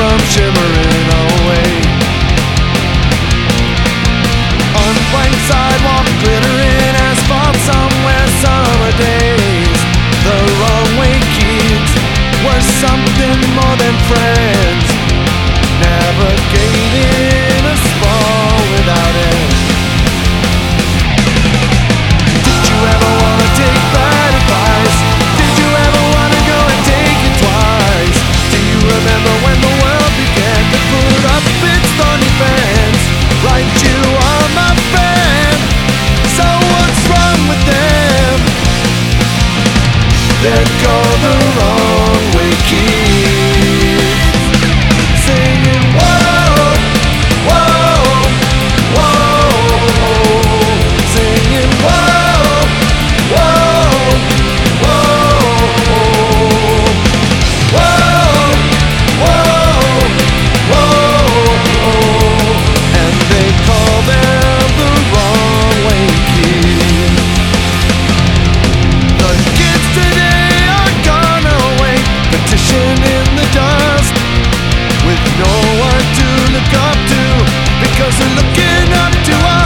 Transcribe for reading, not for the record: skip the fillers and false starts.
come shimmering away. Unblanked sidewalk, glittering asphalt, somewhere summer days. The wrong way kids were something more than friends, navigating a sprawl without end. Did you ever wanna take bad advice? Did you ever wanna go and take it twice? Do you remember when the world began to put up its thorny fence? Right, you are my friend, so what's wrong with them? There go the wrong way kids, singing whoa, whoa, whoa, singing whoa, whoa, whoa, whoa, whoa, and they call them the wrong way kids. The kids today are gone away, petition in the dust, with no one to look up to, because they're looking up to us.